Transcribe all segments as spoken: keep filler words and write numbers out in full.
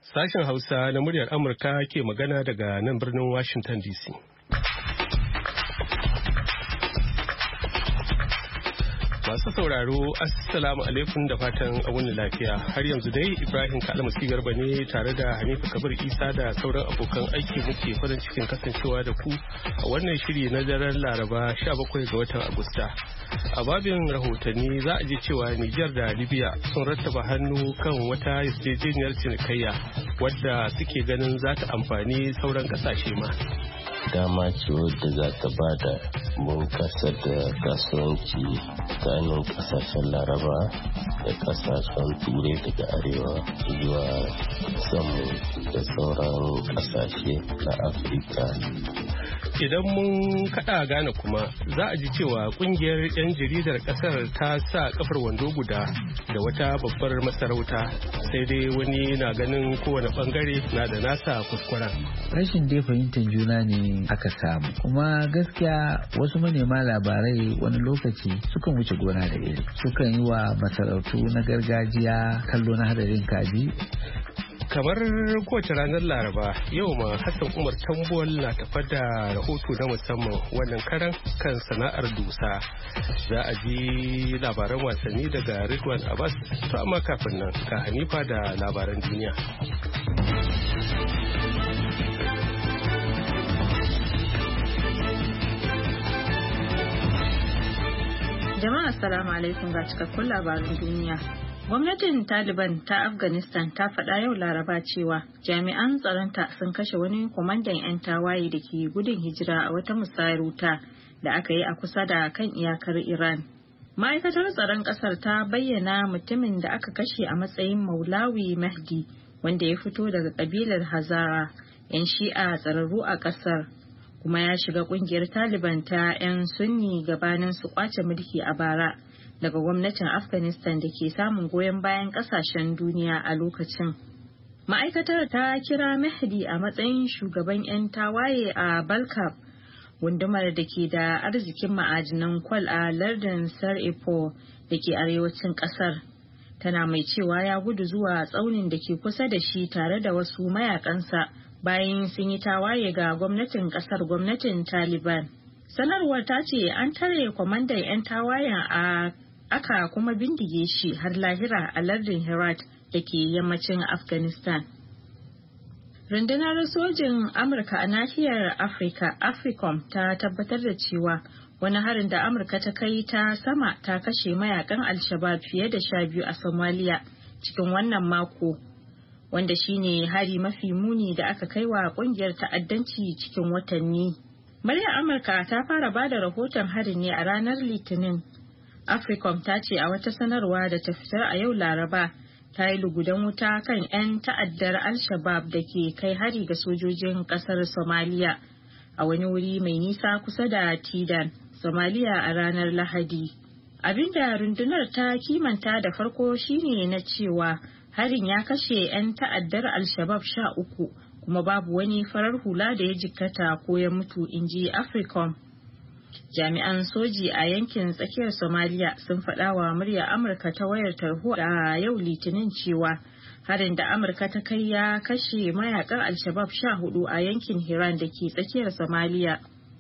Sashen Hausa na muryar Amurka ke magana daga nan birnin Washington D C. Masu sauraro, Assalamu alaikum da fatan wani lafiya. Har yanzu dai Ibrahim Kalmasi Garba ne tare da Hanifa Kabir Isa da sauran abokan aiki muke farin cikin kasancewa da ku a wannan shiri na daren Laraba sha bakwai ga watan Agusta. A babin rahotanni za a ji cewa Nijar da Libya sun rattaba hannu kan wata yarjejeniyar cinikayya wadda suke ganin za ta amfani sauran kasashe ma. Dama ce wadda za ta ba da bunkasar da kasuwanci tsakanin kasashen Laraba da kasashen Turai daga arewa zuwa samu da sauran kasashe na Afirka. Idan mun kada Ghana kuma za a ji cewa kungiyar 'yan jaridar kasar ta sa kafar wando guda da wata babbar masarauta, sai dai wani na ganin kowane bangare na da nasa kuskuren. Rashin dai fahimtar juna ne aka samu, kuma gaskiya wasu manema labarai wani lokaci sukan wuce gona da iri, sukan yi wa masarautu na gargajiya kallo na hadarin kaji. Kamar kowace ranar Laraba, yau ma Hassan Umar Tambuwal na tafa da rahoto na musamman wannan karan kan sana'ar dusa. Za a ji labaran wasanni daga Ridwan Abbas, to amma kafin nan ga Hanifa da labaran duniya. Jama'a assalamu alaikum ga cikakkun labaran duniya. Gwamnatin Taliban ta Afghanistan ta faɗa yau Laraba cewa jami'an tsaronta sun kashe wani kwamandan 'yan tawaye da ke gudun hijira a wata musayar wuta da aka yi a kusa da kan iyakar Iran. Ma'aikatar tsaron ƙasar ta bayyana mutumin da aka kashe a matsayin Maulawi Mahdi, wanda ya fito daga ƙabilar Hazara, 'yan shi'a tsararru a ƙasar, kuma ya shiga ƙungiyar Taliban ta 'yan Sunni gabanin su kwace mulki a bara daga gwamnatin Afghanistan da ke samun goyon bayan kasashen duniya a lokacin. Ma'aikatar ta kira Mahdi a matsayin shugaban 'yan tawaye a Balkab, gundumar da ke da arzikin ma'adinan kwal a lardin Sar-Epo da ke arewacin kasar. Tana mai cewa ya gudu zuwa tsaunin da ke kusa da shi tare da wasu mayakansa bayan sun yi tawaye ga gwamnatin kasar gwamnatin Taliban. Sanarwar ta ce an tare kwamandan 'yan tawayen a aka kuma bindige shi har lahira a lardin Herat da ke yammacin Afghanistan. Rundunar sojin Amurka a nahiyar Afirka, AFRICOM, ta tabbatar da cewa wani harin da Amurka ta kai ta sama ta kashe mayakan Al-Shabaab fiye da sha biyu a Somalia cikin wannan mako, wanda shine hari mafi muni da aka kai wa kungiyar ta'addanci cikin watanni. Muryar Amurka ta fara bada rahoton harin ne a ranar Litinin. AFRICOM ta ce a wata sanarwa da ta fitar a yau Laraba ta yi lugudan wuta kan 'yan ta'addar Al-Shabaab da ke kai hari ga sojojin kasar Somalia a wani wuri mai nisa kusa da Tidan, Somalia a ranar Lahadi. Abinda rundunar ta kimanta da farko shine na cewa harin ya kashe 'yan ta'addar Al-Shabaab sha uku, kuma babu wani farar hula da ya jikkata ko ya mutu, inji AFRICOM. Jami'an soji a yankin tsakiyar Somalia sun faɗa wa muryar Amurka ta wayar tarho a yau Litinin cewa harin da Amurka ta kai ya kashe mayakan Al-Shabaab sha hudu a yankin Hiran da ke tsakiyar Somalia.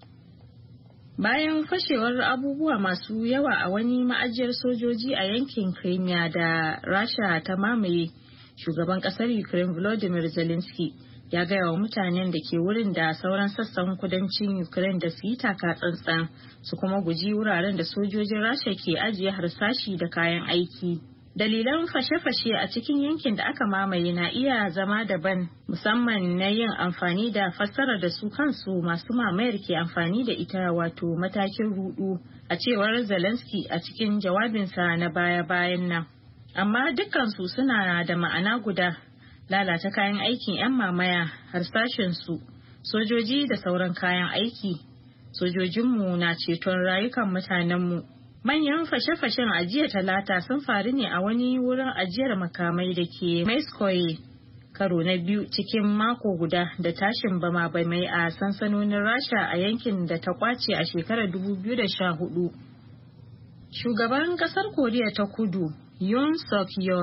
Bayan fashewar abubuwa masu yawa a wani ma'ajiyar sojoji a yankin Crimea da Rasha ta mamaye, shugaban ƙasar Ukraine Volodymyr Zelensky ya gaya wa mutanen da ke wurin da sauran sassan kudancin Ukraine da su yi taka tsantsan su kuma guji wuraren da sojojin Rasha ke ajiye harsashi da kayan aiki. Dalilan fashe-fashe a cikin yankin da aka mamaye na iya zama daban, musamman na yin amfani da fassarar da su kansu masu mamayar ke amfani da ita, wato matakin rudu, a cewar Zelensky a cikin jawabinsa na baya-bayan nan. Amma dukkansu suna da ma'ana guda: lalata kayan aikin 'yan mamaya, harsashinsu, sojoji da sauran kayan aiki. Sojojinmu na ceton rayukan mutanenmu. Manyan fashe-fashen a jiya Talata sun faru ne a wani wurin ajiyar makamai da ke Maiskoye, karo na biyu cikin mako guda da tashin bama-bamai a sansanonin Rasha a yankin da ta kwace a shekarar dubu biyu da sha hudu. Shugaban kasar Koriya ta Kudu, Yoon Suk Yeol,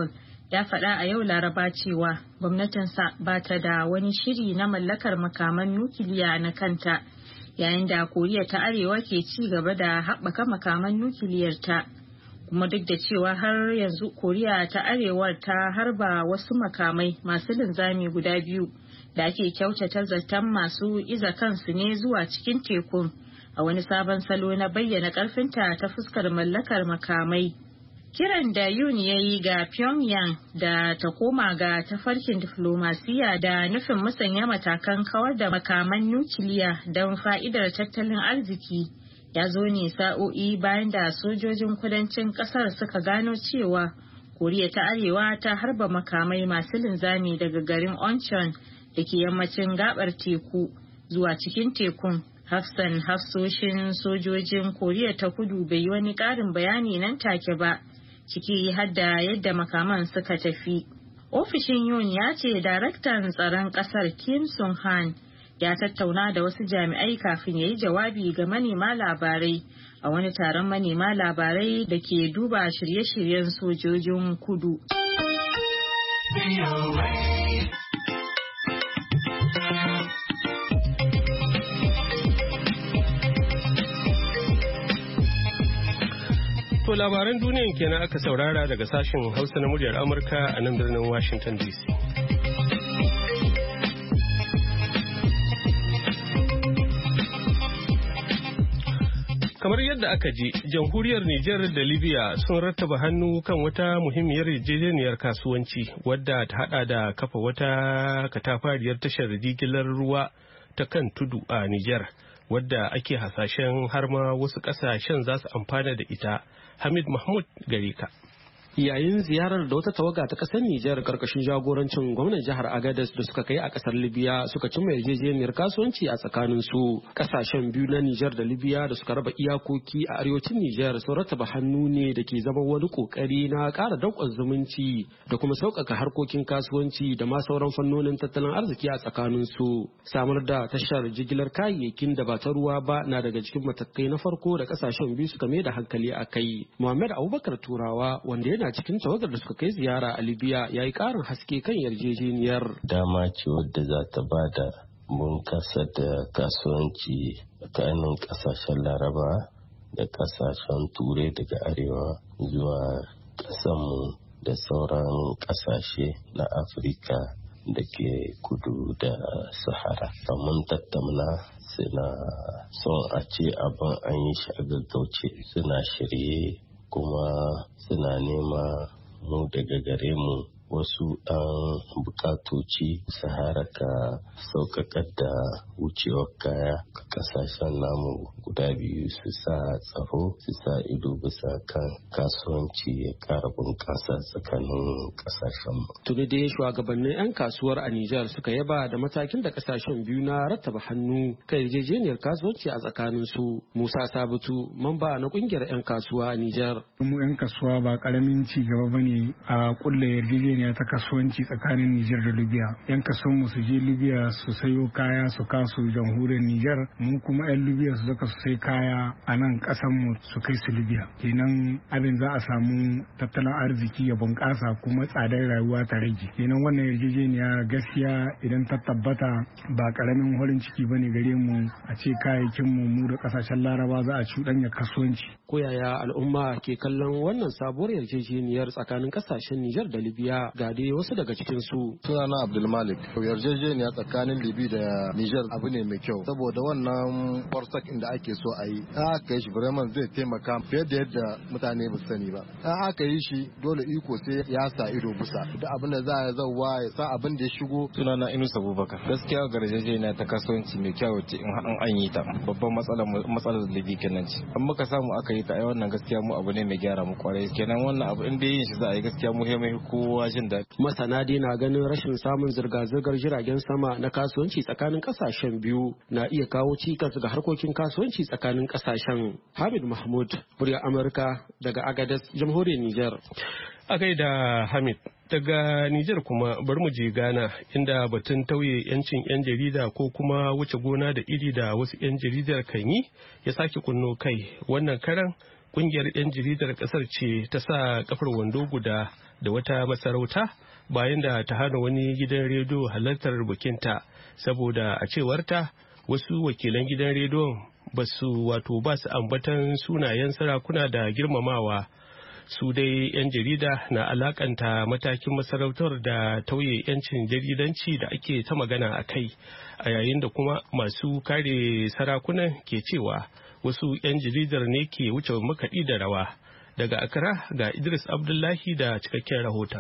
ya faɗa a yau Laraba cewa gwamnatinsa ba ta da wani shiri na mallakar makaman nukiliya na kanta, yayin da Koriya ta Arewa ke ci gaba da haɓaka makaman nukiliyarta. Kuma duk da cewa har yanzu Koriya ta Arewar ta harba wasu makamai masu linzami guda biyu da ake kyautata zaton masu iza kansu ne zuwa cikin tekun, a wani sabon salo na bayyana ƙarfinta ta fuskar mallakar makamai. Kiran da Yoon ya yi ga Pyongyang da ta koma ga tafarkin diflomasiya da nufin musanya matakan kawar da makaman nukiliya don fa'idar tattalin arziki ya zo ne sa'o'i bayan da sojojin kudancin kasar suka gano cewa Koriya ta Arewa ta harba makamai masu linzami daga garin Oncheon da ke yammacin gabar teku zuwa cikin tekun. Hafsan hafsoshin sojojin Koriya ta Kudu bai yi wani ƙarin bayani nan take ba, ciki har da yadda makaman suka tafi. Ofishin Yoon ya ce daraktan tsaron kasar Kim Sung Han ya tattauna da wasu jami'ai kafin ya yi jawabi ga manema labarai a wani taron manema labarai da ke duba shirye-shiryen sojojin kudu. To labaran duniyan kenan aka saurara daga sashen Hausa na muryar Amurka a nan birnin Washington D C. Kamar yadda aka ji, jamhuriyar Nijar da Libya sun rattaba hannu kan wata muhimmiyar yarjejeniyar kasuwanci wadda ta hada da kafa wata katafariyar tashar jigilar ruwa ta kan tudu a Nijar, wadda ake hasashen har ma wasu kasashen za su amfana da ita. Hamid Mahmud gare ka. Yayin ziyarar da wata tawaga ta kasar Nijar karkashin jagorancin gwamnan jihar Agadez da suka kai a kasar Libya suka cimma yarjejeniyar kasuwanci a tsakanin su. Kasashen biyu na Nijar da Libya da suka raba iyakoki a arewacin Nijar sun rattaba hannu ne da ke zama wani kokari na ƙara danƙon zumunci da kuma sauƙaƙa harkokin kasuwanci da ma sauran fannonin tattalin arziki a tsakanin su. Samar da tashar jigilar kayayyakin da ba ta ruwa ba na daga cikin matakai na farko da kasashen biyu suka mai da hankali a kai. Muhammad Abubakar Turawa wanda yana cikin tawagar da suka kai ziyara a Libya ya yi ƙarin haske kan yarjejeniyar. Dama ce wadda za ta ba da bunkasa da kasuwanci tsakanin ƙasashen Laraba da ƙasashen Turai daga arewa zuwa ƙasanmu da sauran ƙasashe na Afirka da ke kudu da Sahara. Mun tattauna suna son a ce abin an yi shi a gaggauce, suna shirye kuma suna nema mu daga gare mu wasu ɗan bukatoci su haraka sauƙaƙar da wucewar kaya ga ƙasashen namu guda biyu, su sa tsaro, su sa ido bisa kan kasuwanci ya ƙara bunƙasa tsakanin ƙasashen. Tuni dai shugabannin 'yan kasuwar a Nijar suka yaba da matakin da ƙasashen biyu na rattaba hannu kan yarjejeniyar kasuwanci a tsakanin su. Musa Sabitu, mamba na ƙungiyar 'yan kasuwa a Nijar. Mu 'yan kasuwa ba ƙaramin ci gaba bane a ƙulla yarjejeniyar ta kasuwanci tsakanin Nijar da Libya. Yan kasuwan mu su je Libya su sayo kaya su kasu jamhuriyar Nijar, mu kuma yan Libya su zaka su sai kaya a nan kasan mu su kai su Libya. Kenan abin za a samu tattalin arziki ya bunƙasa kuma tsadar rayuwa ta rage. Kenan wannan yarjejeniya gaskiya idan ta tabbata ba karamin horin ciki bane gare mu a ce kayayyakin mu mu da kasashen Laraba za a cuɗanya kasuwanci. Ko yaya al'umma ke kallon wannan sabuwar yarjejeniyar tsakanin kasashen Nijar da Libya? Ga dai wasu daga cikin su. Sunana Abdulmalik. Yarjejeniya tsakanin Libya da Niger abu ne mai kyau saboda wannan forsak inda ake so a yi. In aka yi shi Bremen zai taimaka fiye da yadda mutane ba sani ba. In aka yi shi dole iko sai ya sa ido bisa. Duk abin da za a zauwa ya sa abin da ya shigo. Sunana Inus Abubakar. Gaskiya ga yarjejeniya ta kasuwanci mai kyau ce in haɗin an yi ta. Babban matsalar matsalar Libya kenan ce. An muka samu aka yi ta ai wannan gaskiya mu abu ne mai gyara mu kwarai. Kenan wannan abu in dai yin shi za a yi gaskiya mu mai kowa jin daɗi. Masana dai na ganin rashin samun zirga-zirgar jiragen sama na kasuwanci tsakanin kasashen biyu na iya kawo cikas ga harkokin kasuwanci tsakanin kasashen. Hamid Mahmud, murya Amurka daga Agadez, jamhuriyar Nijar. A gaida Hamid, daga Nijar kuma bari mu je Ghana inda batun tauye 'yancin 'yan jarida ko kuma wuce gona da iri da wasu 'yan jaridar kan yi ya sake kunno kai. Wannan karan kungiyar 'yan jaridar kasar ce ta sa kafar wando guda da wata masarauta bayan da ta hana wani gidan rediyo halartar bikinta saboda a cewarta wasu wakilan gidan rediyon ba su wato ba su ambatan sunayen sarakuna da girmamawa. Su dai 'yan jarida na alakanta matakin masarautar da tauye 'yancin jaridanci da ake ta magana a kai, a yayin da kuma masu kare sarakunan ke cewa wasu 'yan jaridar ne ke wuce makaɗi da rawa. Daga Accra ga Idris Abdullahi da cikakken rahoton.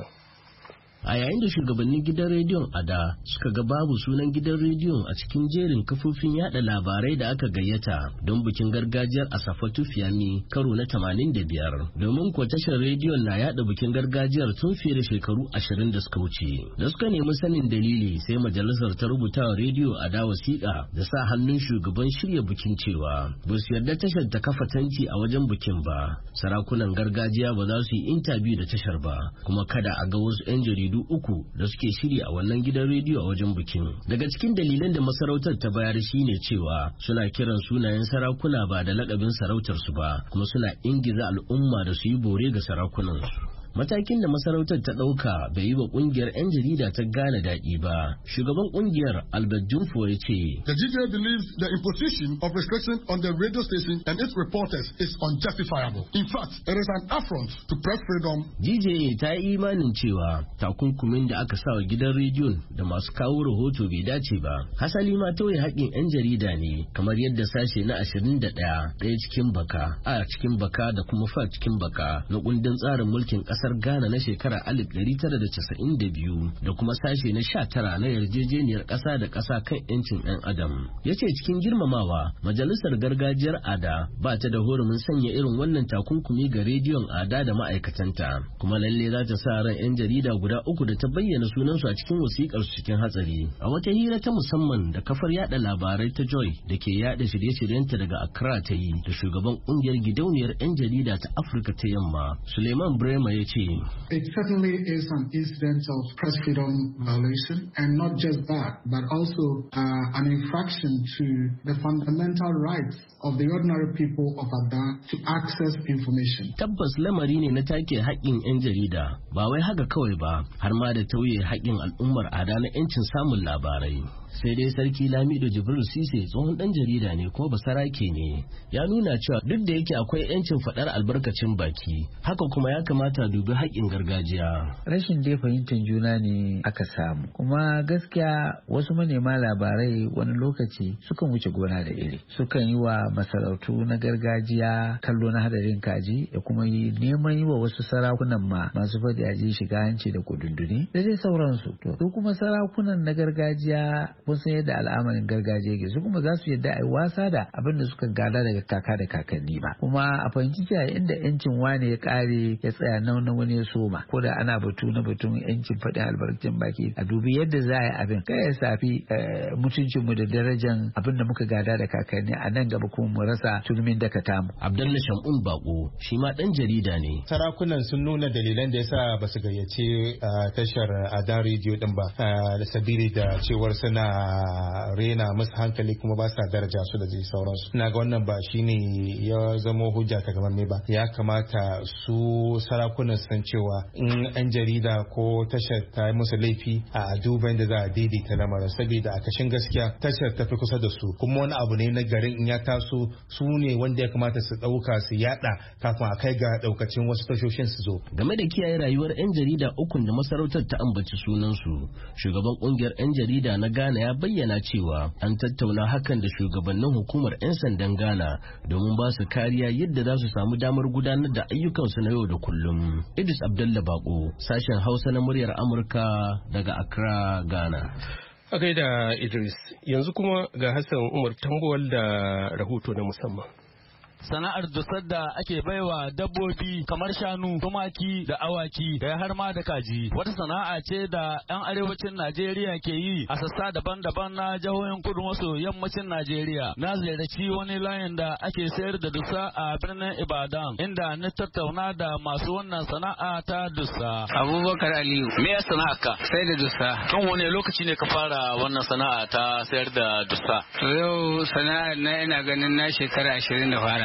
A yayin da shugabannin gidan rediyon a da suka ga babu sunan gidan rediyon a cikin jerin kafofin yada labarai da aka gayyata don bikin gargajiyar Asafatu Fiyami karo na tamanin da biyar, domin ko tashar rediyon na yada bikin gargajiyar tun fiye da shekaru ashirin da suka wuce. Da suka nemi sanin dalili sai majalisar ta rubuta wa rediyo a da wasiƙa da sa hannun shugaban shirya bikin cewa ba su yarda tashar ta kafa tanti a wajen bikin ba, sarakunan gargajiya ba za su yi intabiyu da tashar ba, kuma kada a ga wasu 'yan jaridu uku da suke shiri a wannan gidan rediyo a wajen bikin. Daga cikin dalilan da masarautar ta bayar shine cewa suna kiran sunayen sarakuna ba da lakabin sarautar su ba, kuma suna ingiza al'umma da su yi bore ga sarakunan su. Matakin da masarautar ta ɗauka bai yi wa ƙungiyar 'yan jarida ta gane daɗi ba. Shugaban ƙungiyar Albert Jumfo ya ce, The G J believes the imposition of restriction on the radio station and its reporters is unjustifiable. In fact, it is an affront to press freedom. G J ta yi imanin cewa takunkumin da aka sa wa gidan rediyon da masu kawo rahoto bai dace ba. Hasali ma tauye haƙƙin 'yan jarida ne, kamar yadda sashe na ashirin da ɗaya ɗaya cikin baka, a cikin baka da kuma fa cikin baka na kundin tsarin mulkin ƙasar Ghana na shekara alif ɗari tara da casa'in da biyu da kuma sashe na sha tara na yarjejeniyar ƙasa da ƙasa kan 'yancin 'yan adam. Ya ce cikin girmamawa majalisar gargajiyar Ada ba ta da hurumin sanya irin wannan takunkumi ga rediyon Ada da ma'aikatanta, kuma lalle za ta sa ran 'yan jarida guda uku da ta bayyana sunansu a cikin wasiƙar su cikin hatsari. A wata hira ta musamman da kafar yada labarai ta Joy da ke yada shirye-shiryenta daga Accra ta yi da shugaban ƙungiyar gidauniyar 'yan jarida ta Afirka ta Yamma, Suleiman Brema ya ce, It certainly is an incident of press freedom violation, and not just that, but also uh, an infraction to the fundamental rights of the ordinary people of Ada to access information. Tabbas lamari ne na take haƙƙin 'yan jarida, ba wai haka kawai ba, har ma da tauye haƙƙin al'ummar Ada na 'yancin samun labarai. Sai dai Sarki Lamido Jibril Sise tsohon dan jarida ne ko basarake ne, ya nuna cewa duk da yake akwai 'yancin faɗar albarkacin baki, haka kuma ya kamata dubi haƙƙin gargajiya. Rashin dai fahimtar juna ne aka samu, kuma gaskiya wasu manema labarai wani lokaci sukan wuce gona da iri, sukan yi wa masarautu na gargajiya kallo na hadarin kaji da kuma yi neman yi wa wasu sarakunan ma masu faɗi aji shiga hanci da kudunduni da dai sauransu. To kuma sarakunan na gargajiya kun san yadda al'amarin gargajiya yake, su kuma za su yadda a yi wasa da abin da suka gada daga kaka da kakanni ba, kuma a fahimci cewa inda yancin wane ya kare ya tsaya nan na wani ya soma, ko da ana batu na batun yancin faɗin albarkacin baki a dubi yadda za a yi abin kai ya safi mutuncin mu da darajan abin da muka gada da kakanni a nan gaba kuma mu rasa turmin da ka tamu. Abdullahi Shamun Bako shi ma dan jarida ne. Sarakunan sun nuna dalilan da yasa ba su gayyace tashar Ada Radio din ba, da sabili da cewar suna rena musu hankali kuma ba sa daraja su da zai sauransu. Ina ga wannan ba shine ya zamo hujja ta gaban me ba. Ya kamata su sarakunan san cewa in an jarida ko tashar ta yi musu laifi a duba da za a daidaita lamarin, saboda a kashin gaskiya tashar ta fi kusa da su, kuma wani abu ne na garin in ya taso su ne wanda ya kamata su dauka su yada kafin a kai ga daukacin wasu tashoshin su zo. Game da kiyaye rayuwar 'yan jarida ukun da masarautar ta ambaci sunansu, shugaban kungiyar 'yan jarida na Ghana ya bayyana cewa an tattauna hakan da shugabannin hukumar 'yan sandan Ghana domin ba su kariya yadda za su samu damar gudanar da ayyukansu na yau da kullum. Idris Abdullah Bako, sashen Hausa na muryar Amurka daga Accra, Ghana. A gaida Idris, yanzu kuma ga Hassan Umar Tambuwal da rahoto na musamman. sana'ar dusar da ake baiwa dabbobi kamar shanu, tumaki da awaki da har ma da kaji. Wata sana'a ce da 'yan arewacin Najeriya ke yi a sassa daban-daban na jihohin kudu maso yammacin Najeriya. Na ziyarci wani layin da ake sayar da dusa a birnin Ibadan, inda na tattauna da masu wannan sana'a ta dusa. Abubakar Aliyu, me ya sana'a ka? Sai da dusa. Kan wane lokaci ne ka fara wannan sana'a ta sayar da dusa? To yau sana'ar na ina ganin na shekara ashirin da fara.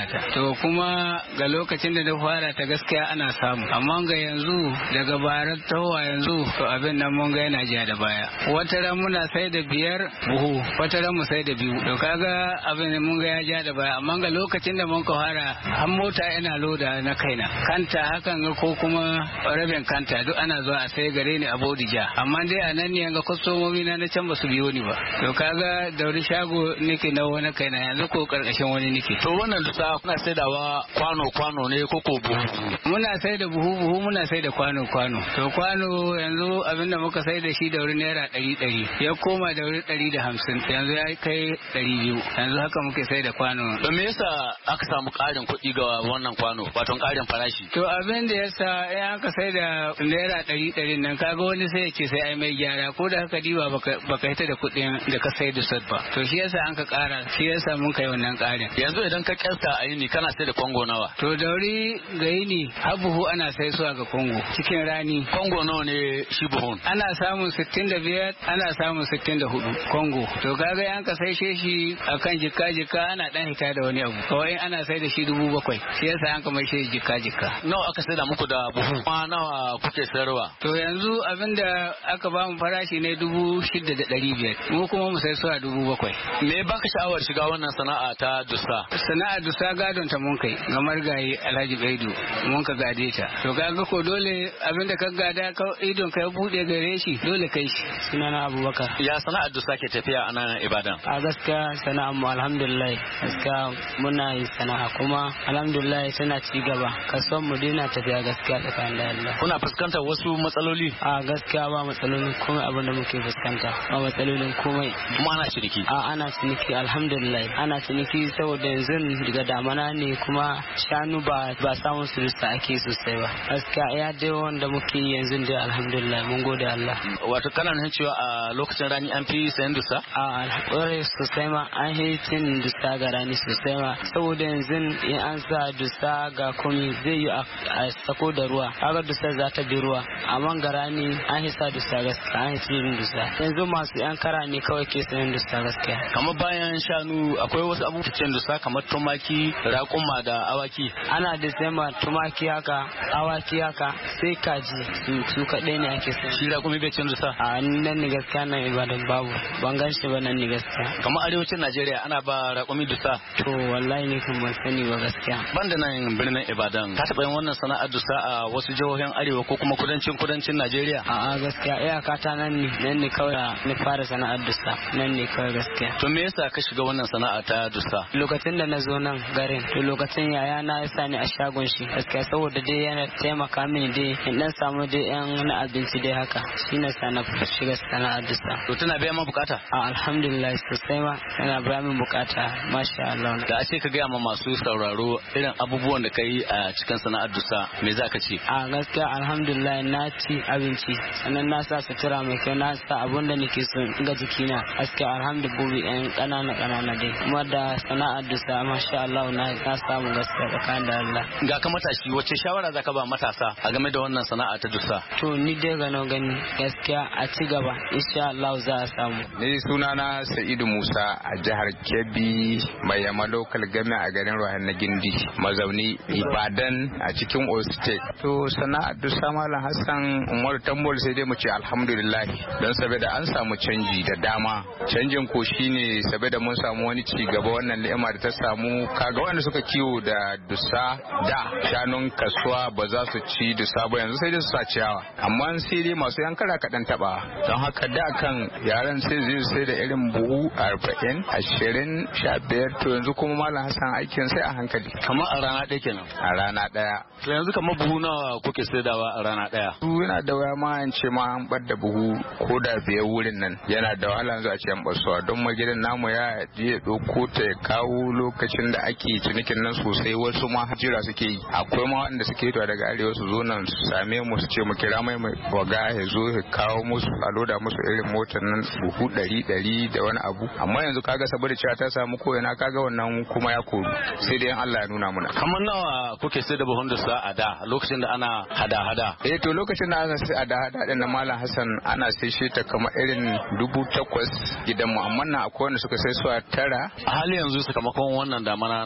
fara ta. To kuma ga lokacin da na fara ta gaskiya ana samu, amma ga yanzu daga barar tawa yanzu to abin nan mun ga yana jiya da baya. Wata ran muna sai da biyar buhu, wata ran mu sai da biyu. To kaga abin mun ga ya ja da baya, amma ga lokacin da mun ka fara har mota ina loda na kaina. Kanta hakan ga ko kuma rabin kanta duk ana zuwa a sai gare ni a Bodija. Amma dai a nan ne ga kwastomomi na na can ba su biyo ni ba. To kaga da wani shago nake na wani kaina yanzu ko karkashin wani nake. To wannan dusa kuna saidawa kwano kwano ne ko ko buhu? Muna sai da buhu buhu muna sai da kwano kwano. To kwano yanzu abinda muka sai da shi da wuri naira ɗari ɗari ya koma da wuri ɗari da hamsin yanzu ya kai ɗari biyu yanzu haka muke sai da kwano. To me yasa aka samu ƙarin kuɗi ga wannan kwano wato ƙarin farashi? To abin da yasa in aka sai da naira ɗari ɗari nan kaga wani sai ya ce sai ai mai gyara ko da haka diba baka baka hita da kuɗin da ka sai da sad ba. To shi yasa an ka ƙara shi yasa mun kai wannan ƙarin. Yanzu idan ka kyasta a yini kana sai da kongo nawa? To da wuri ga yini har buhu ana sai suwa ga kongo cikin rani. Kongo nawa ne shi buhun? Ana samun sittin da biyar ana samun sittin da hudu kongo. To kaga yan ka sai shi akan jikka jikka ana dan hita da wani abu. Kawai ana sai da shi dubu bakwai shi yasa an kama shi jikka jikka. Nawa aka sai da muku da buhu? Ma nawa kuke sayarwa? To yanzu abinda aka ba mu farashi ne dubu shida da ɗari biyar mu kuma mu sai suwa dubu bakwai. Me baka sha'awar shiga wannan sana'a ta dusa? Sana'a dusa gadon ta mun kai ga margayi Alhaji Baidu mun ka gade ta. To kaga ko dole abinda ka gada ka idon ka bude gare shi dole kai shi. Sunana Abubakar. Ya sana'ar dusa ke tafiya a nan Ibadan? A gaskiya sana'ar mu alhamdulillah gaskiya muna yi sana'a kuma alhamdulillah tana ci gaba. Kasuwar mu dai na tafiya gaskiya tsakanin da Allah. Kuna fuskantar wasu matsaloli? A gaskiya ba matsalolin komai abin da muke fuskanta. Ba matsalolin komai. Kuma ana ciniki? A ana ciniki alhamdulillah. Ana ciniki saboda yanzu daga damana ne kuma shanu ba ba samun su da ake sosai ba. Gaskiya ya dai wanda muke yanzu dai alhamdulillah mun gode Allah. Wato kana nufin cewa a lokacin rani an fi sayan dusa? A alƙwarai sosai ma an yi cin dusa ga rani sosai ma saboda yanzu in an sa dusa ga komi zai yi a sako da ruwa kaga dusa za ta bi ruwa amma ga rani an yi sa dusa gaskiya an yi cin dusa yanzu masu yan kara ne kawai ke sayan dusa gaskiya. Kamar bayan shanu akwai wasu abubuwan dusa kamar tumaki raƙuma da awaki? Ana da sai ma tumaki haka awaki haka sai kaji su kaɗai ne ake sayan. Shi raƙumi bai cin dusa? A nan ne gaskiya nan Ibadan babu ban gan shi ba nan ne gaskiya. Kamar arewacin Najeriya ana ba raƙumi dusa? To wallahi ne kan ban sani ba gaskiya. Banda nan birnin Ibadan ka taɓa yin wannan sana'ar dusa a wasu jihohin arewa ko kuma kudancin kudancin Najeriya? A'a gaskiya iyaka ta nan ne nan ne kawai ni fara sana'ar dusa nan ne kawai gaskiya. To me yasa ka shiga wannan sana'a ta dusa? Lokacin da na zo nan garin to lokacin yaya na ya sani a shagon shi gaskiya saboda dai yana taimaka mini dai in dan samu dai yan na abinci dai haka shine sana shiga sana'ar dusa. To tana biya ma bukata? A alhamdulillah sosai ma tana biya min bukata masha Allah. Da a ce ka gaya ma masu sauraro irin abubuwan da ka yi a cikin sana'ar dusa me za ka ce? A gaskiya alhamdulillah na ci abinci sannan na sa sutura mai kyau na sa abun da nake so ga jikina gaskiya alhamdulillah yan kanana kanana dai kuma da sana'ar dusa masha Allah na na samu gaskiya tsakanin da Allah. Ga ka matashi wace shawara zaka ba matasa a game da wannan sana'a ta dusa? To ni dai ga nan gani gaskiya a ci gaba insha Allah za a samu. Ni sunana Sa'idu Musa a jihar Kebbi mai yamma local game a garin Rohan na Gindi mazauni Ibadan a cikin Oyo State. To sana'ar dusa Malam Hassan Umar Tambol sai dai mu ce alhamdulillah don saboda an samu canji da dama. Canjin ko shine saboda mun samu wani ci gaba wannan ni'ima da ta samu kaga wanda suka kiwo da dusa da shanun kasuwa ba za su ci dusa ba yanzu sai dai su sa ciyawa amma sai dai masu yankara kaɗan taɓa don haka da kan yaran sai zai sai da irin buhu arba'in ashirin sha biyar to yanzu kuma Malam Hassan aikin sai a hankali. Kamar a rana ɗaya kenan? A rana ɗaya. To yanzu kamar buhu nawa kuke saidawa a rana ɗaya? Buhu yana da waya ma an ce ma an bar da buhu ko da biyar wurin nan yana da wahala yanzu a ce an basuwa don magidan namu ya je ya ɗauko ta ya kawo lokacin da ake cinikin nan sosai wasu ma jira suke yi akwai ma wanda suke yi daga arewa su zo nan su same mu su ce mu kira mai mai waga ya zo ya kawo musu a loda musu irin motar nan buhu ɗari ɗari da wani abu amma yanzu kaga saboda cewa ta samu koyana kaga wannan kuma ya koru sai dai Allah ya nuna muna. Kamar nawa kuke sai da buhun dusa a da lokacin da ana hada-hada? Eh to lokacin da ana sai hada-hada din na Malam Hassan ana sai shi ta kamar irin dubu takwas gidanmu amma na akwai wanda suka sai su a tara. A hali yanzu sakamakon wannan damana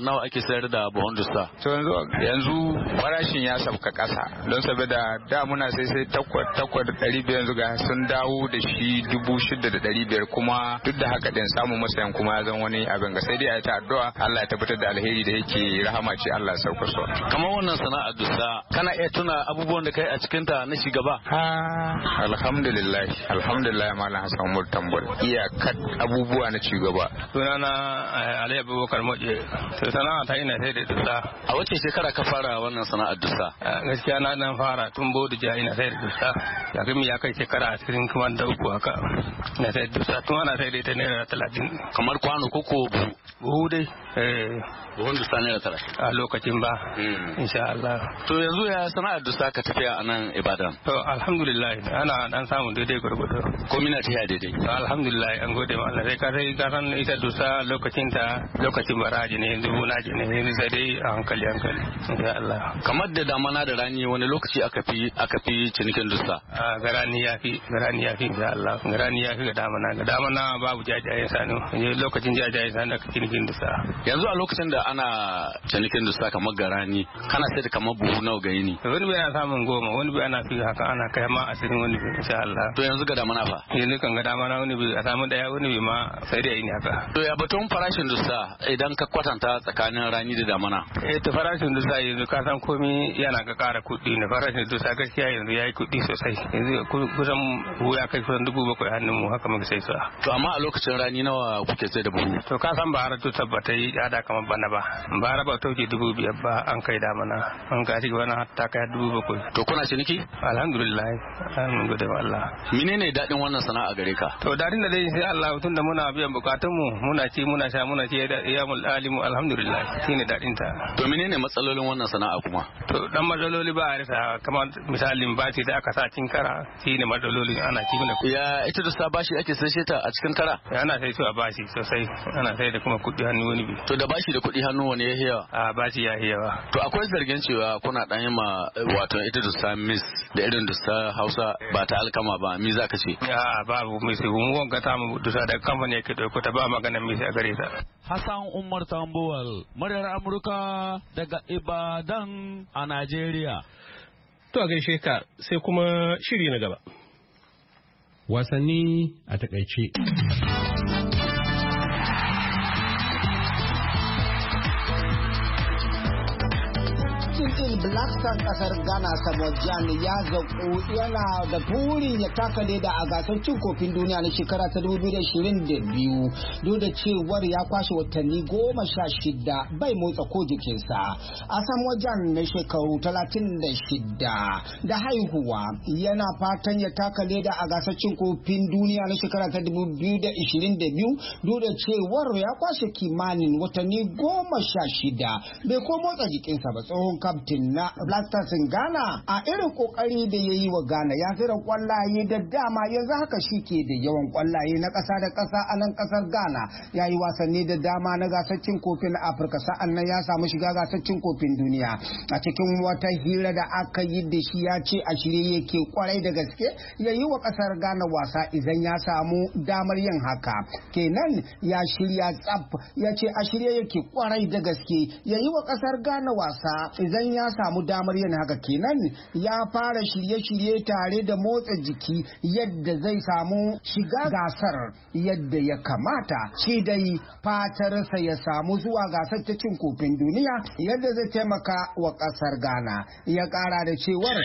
nawa ake sayar da buhun dusa? To yanzu yanzu farashin ya sauka kasa don saboda da muna sai sai takwas takwas da ɗari biyar yanzu ga sun dawo da shi dubu shida da ɗari biyar kuma duk da haka din samun masayan kuma ya zan wani abin ga sai dai a yi ta addu'a Allah ya tabbatar da alheri da yake rahama ce Allah ya sauka su. Kamar wannan sana'ar dusa kana iya tuna abubuwan da kai a cikin ta na shigaba? Ha alhamdulillah alhamdulillah malam Hassan Umar Tambol iyakar abubuwa na cigaba. Sunana Ali Abubakar Moje. To sana'a ta ina sai da dusa. A wace shekara ka fara wannan sana'ar dusa? Gaskiya na dan fara tun bodu ja ina sai da dusa. Ya kai ya kai shekara ashirin kuma da uku haka. Ina sai da dusa tun ana sai da ita naira talatin. Kamar kwano koko buhu? Buhu dai. Eh. Buhun dusa naira talatin. A lokacin ba. Insha Allah. To yanzu ya sana'ar dusa ka tafiya a nan Ibadan? To alhamdulillah ana dan samun daidai gurgudu. Ko mina tafiya daidai? To alhamdulillah an gode ma Allah sai ka sai ka san ita dusa lokacin ta lokacin baraji ne yanzu na ji ne yanzu sai dai a hankali hankali insha Allah. Kamar da damana da rani wani lokaci aka fi aka fi cinikin dusa? A garani ya fi garani ya fi insha Allah. Garani ya fi ga damana ga damana babu jajayen sanu yanzu lokacin jajayen sanu aka cinikin dusa. Yanzu a lokacin da ana cinikin dusa kamar garani kana sai da kamar buhu nawa ga yini? Wani bai ana samun goma wani bai ana fi haka ana kai ma asirin wani bai insha Allah. To yanzu ga damana fa? Yanzu kan ga damana wani bai a samu daya wani bai ma sai da yin haka. To ya batun farashin dusa idan ka kwatanta tsakanin rani da damana? Eh to farashin dusa yanzu ka san komai yana ga kara kuɗi ne farashin dusa gaskiya yanzu yayi kuɗi sosai yanzu kusan buhu ya kai kusan dubu bakwai hannun mu haka muka sai sa. To amma a lokacin rani nawa kuke sai da buhu? To ka san ba har to tabbata yi ada kamar bana ba ba har ba tauke dubu biyar ba an kai damana an ka shiga wani hatta kai dubu bakwai. To kuna ciniki? Alhamdulillah an gode wa Allah. Menene daɗin wannan sana'a gare ka? To daɗin da dai sai Allah tunda muna biyan bukatun mu muna ci muna sha muna ci da iyamul alimu alhamdulillah shine daɗin ta. To menene matsalolin wannan sana'a kuma? To dan matsaloli ba a rasa kamar misalin bashi da aka sa cikin kara shine matsalolin ana ci mana. Ya ita da sa bashi ake sai ta a cikin kara? Ana sai a bashi sosai ana sai da kuma kuɗi hannu wani bi. To da bashi da kuɗi hannu wani ya yawa? A bashi ya yawa. To akwai zargin cewa kuna dan yi ma wato ita da sa miss da irin da sa Hausa ba ta alkama ba mi za ka ce? Ya babu miss mun wanga ta mu dusa da kamfani yake dauko ta ba maganar miss a gare ta. Hassan Umar Tambuwal, muryar Amurka daga Ibadan a Najeriya. To a gaishe ka sai kuma shiri na gaba. Wasanni a takaice. Kingin Black Star kasar Ghana Samojan ya zaƙo yana da burin ya taka leda a gasar cin kofin duniya na shekara ta dubu biyu da ashirin da biyu duk da cewar ya kwashe watanni goma sha shida bai motsa ko jikinsa. A Samojan na shekaru talatin da shida da haihuwa yana fatan ya taka leda a gasar cin kofin duniya na shekara ta dubu biyu da ashirin da biyu duk da cewar ya kwashe kimanin watanni goma sha shida bai ko motsa jikinsa ba. Tsohon kaftin na Black Stars Ghana a irin kokari da ya yi wa Ghana ya zira kwallaye da dama yanzu haka shi ke da yawan kwallaye na ƙasa da ƙasa a nan ƙasar Ghana ya yi wasanni da dama na gasar cin kofin Afirka sa'an nan ya samu shiga gasar cin kofin duniya. A cikin wata hira da aka yi da shi ya ce a shirye yake kwarai da gaske ya yi wa ƙasar Ghana wasa idan ya samu damar yin haka. Kenan ya shirya tsaf ya ce a shirye yake kwarai da gaske ya yi wa ƙasar Ghana wasa idan ya samu damar yin haka. Kenan ya fara shirye-shirye tare da motsa jiki yadda zai samu shiga gasar yadda ya kamata. Shi dai fatarsa ya samu zuwa gasar ta cin kofin duniya yadda zai taimaka wa ƙasar Ghana. Ya ƙara da cewar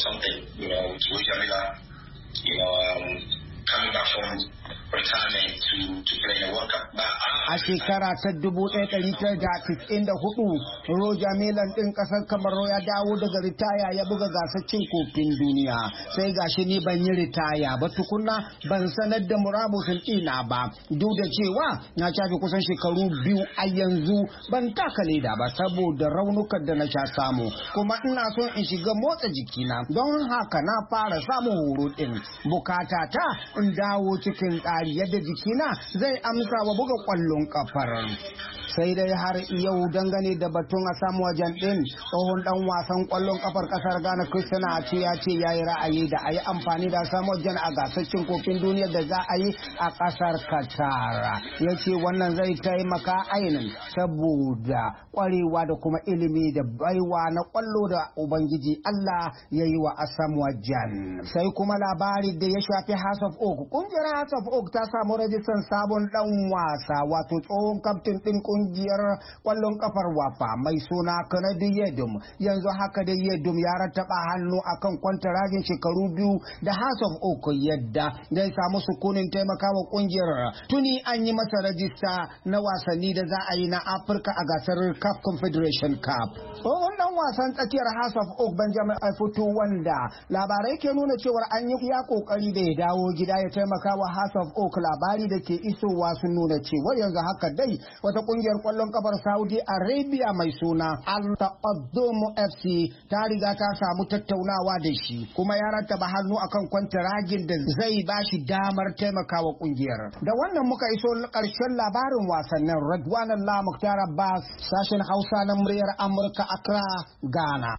a shekara ta dubu ɗaya ɗari tara da tis'in da hudu Roger Milan ɗin ƙasar Kamaru ya dawo daga ritaya ya buga gasar cin kofin duniya. Sai gashi ni ban yi ritaya ba tukunna ban sanar da murabusin ɗina ba duk da cewa na shafe kusan shekaru biyu a yanzu ban taka leda ba saboda raunukan da na sha samu kuma ina son in shiga motsa jikina don haka na fara samun horo ɗin bukata ta in dawo cikin tsari yadda jikina zai amsa wa buga ƙwallon kafar. sai dai har yau dangane da batun a samu wajen din tsohon dan wasan kwallon kafar kasar Ghana Christian Atsu ya ce yayi ra'ayi da ayi amfani da samu wajen a gasar cin kofin duniya da za a yi a kasar Qatar. Ya ce wannan zai taimaka ainin saboda kwarewa da kuma ilimi da baiwa na kwallo da ubangiji Allah ya yi wa Asamoah Gyan. Sai kuma labari da ya shafi Hearts of Oak. Kungiyar Hearts of Oak ta samu rajistan sabon dan wasa wato tsohon kaftin din kungiyar kwallon kafar Wafa mai suna Kennedy Yedum. Yanzu haka dai Yedum ya rattaba hannu akan kwantaragin shekaru biyu da Hearts of Oak yadda zai samu sukunin taimakawa kungiyar. Tuni an yi masa rajista na wasanni da za a yi na Afirka a gasar C A F Confederation Cup. Tsohon dan wasan tsakiyar Hearts of Oak Benjamin Aifutu wanda labarai ke nuna cewa an yi iya kokari da ya dawo gida ya taimaka wa Hearts of Oak. Labari da ke isowa sun nuna cewa yanzu haka dai wata kungiyar kwallon kafar Saudi Arabia mai suna Al Taqaddum F C ta riga ta samu tattaunawa da shi kuma ya rattaba hannu akan kwantaragin da zai bashi damar taimakawa kungiyar. Da wannan muka iso karshen labarin wasannin. Radwanullah Muktar Abbas, sashen Hausa na muryar Amurka, Accra, Ghana.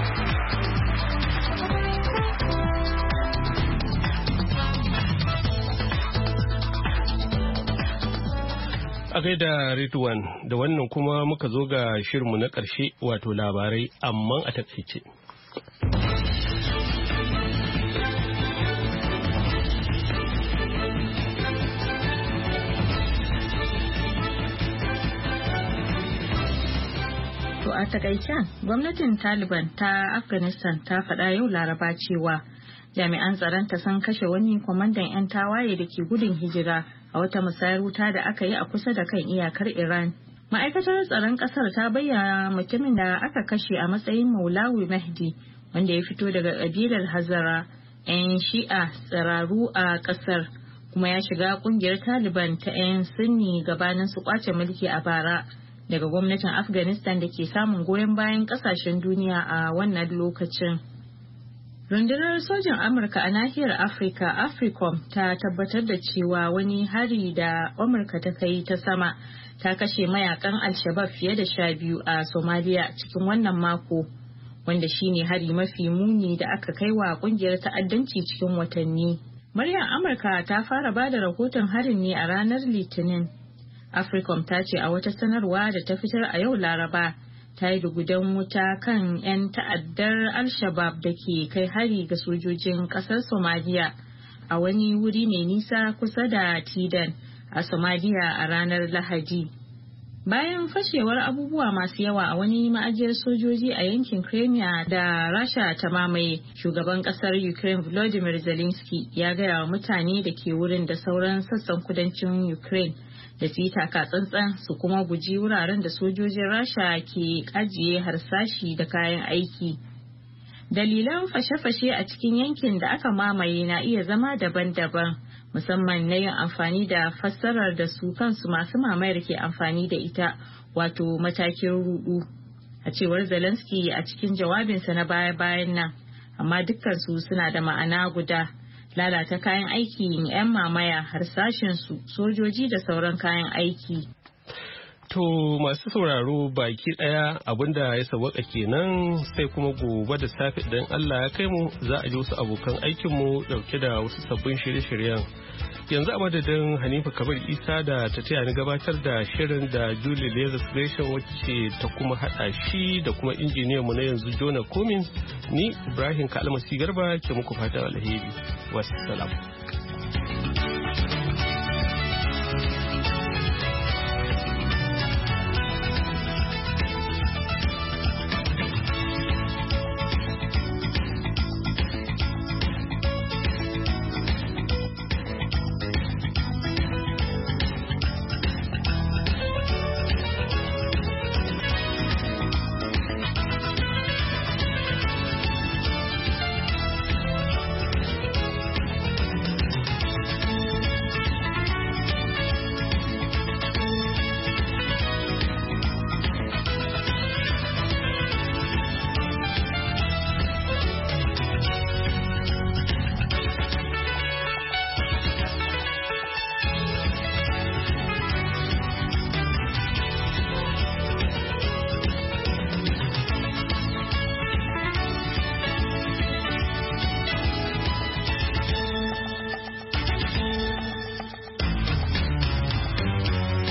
A gaida Ridwan, da wannan kuma muka zo ga shirinmu na ƙarshe wato labarai amma a takaice. To a takaicen gwamnatin Taliban ta Afghanistan ta faɗa yau Laraba cewa jami'an tsaronta sun kashe wani kwamandan 'yan tawaye da ke gudun hijira a wata musayar wuta da aka yi a kusa da kan iyakar Iran. Ma'aikatar tsaron kasar ta bayyana mutumin da aka kashe a matsayin Maulawi Mahdi wanda ya fito daga kabilar Hazara 'yan Shi'a tsiraru a kasar kuma ya shiga kungiyar Taliban ta 'yan Sunni gabanin su kwace mulki a bara daga gwamnatin Afghanistan da ke samun goyon bayan kasashen duniya a wannan lokacin. Rundunar sojin Amurka a nahiyar Afirka, AFRICOM, ta tabbatar da cewa wani hari da Amurka ta kai ta sama ta kashe mayakan Al-Shabaab fiye da sha biyu a Somalia cikin wannan mako, wanda shine hari mafi muni da aka kai wa kungiyar ta'addanci cikin watanni. Muryar Amurka ta fara ba da rahoton harin ne a ranar Litinin. AFRICOM ta ce a wata sanarwa da ta fitar a yau Laraba ta yi lugudan wuta kan 'yan ta'addar Al-Shabaab da ke kai hari ga sojojin kasar Somalia a wani wuri mai nisa kusa da Tidan a Somalia a ranar Lahadi. Bayan fashewar abubuwa masu yawa a wani ma'ajiyar sojoji a yankin Crimea da Rasha ta mamaye, shugaban kasar Ukraine Volodymyr Zelensky ya gaya wa mutane da ke wurin da sauran sassan kudancin Ukraine da su yi taka tsantsan su kuma guji wuraren da sojojin Rasha ke ajiye harsashi da kayan aiki. Dalilan fashe-fashe a cikin yankin da aka mamaye na iya zama daban-daban, musamman na yin amfani da fassarar da su kansu masu mamayar ke amfani da ita, wato matakin rudu. A cewar Zelensky a cikin jawabinsa na baya-bayan nan, amma dukkansu suna da ma'ana guda. Lalata kayan aiki 'yan mamaya, harsashinsu, sojoji da sauran kayan aiki. To masu sauraro baki daya abinda ya sawaka kenan, sai kuma gobe da safe idan Allah ya kai mu za a ji wasu abokan aikinmu dauke da wasu sabbin shirye-shiryen. Yanzu a madadin Hanifa Kabir Isa da ta taya ni gabatar da shirin da Julie Lazarus Gresham wacce ta kuma hada shi da kuma injiniyanmu na yanzu Jonah Cummins, ni Ibrahim Kalmasi Garba ke muku fatan alheri. Wassalam.